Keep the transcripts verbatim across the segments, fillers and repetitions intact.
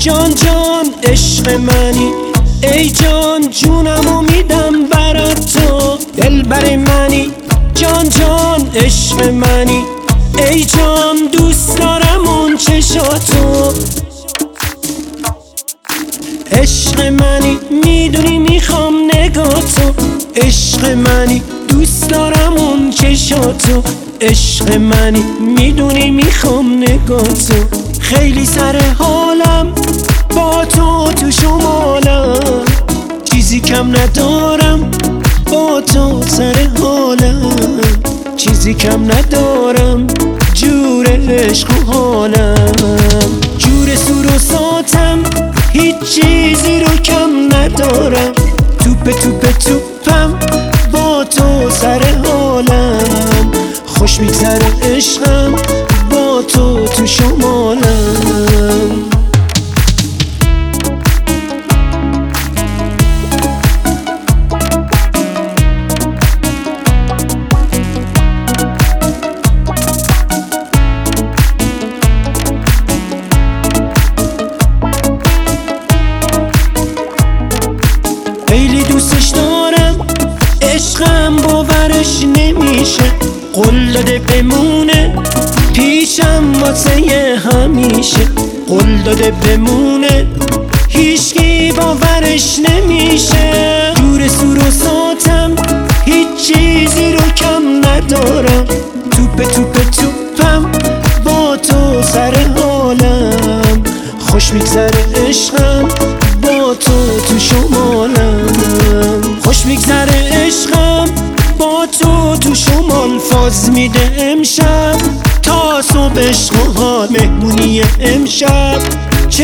جان جان عشق منی، ای جان جونمو میدم برات تو. دلبر منی جان جان عشق منی، ای جان دوست دارم اون چشاتو. عشق منی میدونی میخوام نگاتو، عشق منی دوست دارم اون چشاتو. عشق منی میدونی میخوام نگاتو. خیلی سر حالم با تو تو شمالم، چیزی کم ندارم با تو سر حالم، چیزی کم ندارم جور عشق و حالم. جور سور و ساتم هیچ چیزی رو کم ندارم، توپ توپ توپم با تو سر حالم. خوش میگذره عشقم با تو تو شمالم. خیلی دوستش دارم، عشقم باورش نمیشه. قول داده بمونه پیشم واسه همیشه، قول داده بمونه هیچکی باورش نمیشه. جور سور و ساتم هیچ چیزی رو کم ندارم، توپ توپ توپم با تو سر حالم. خوش میگذره عشقم با تو تو شمالم، خوش میگذره عشقم با تو تو شمال. فاز میده امشب تا صبح عشق و حال، مهمونی امشب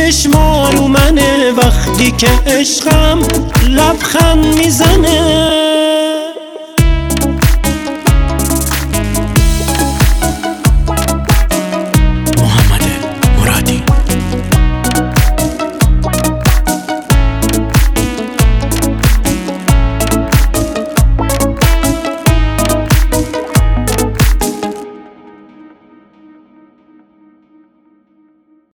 چشما رو منه وقتی که عشقم لبخند میزنه.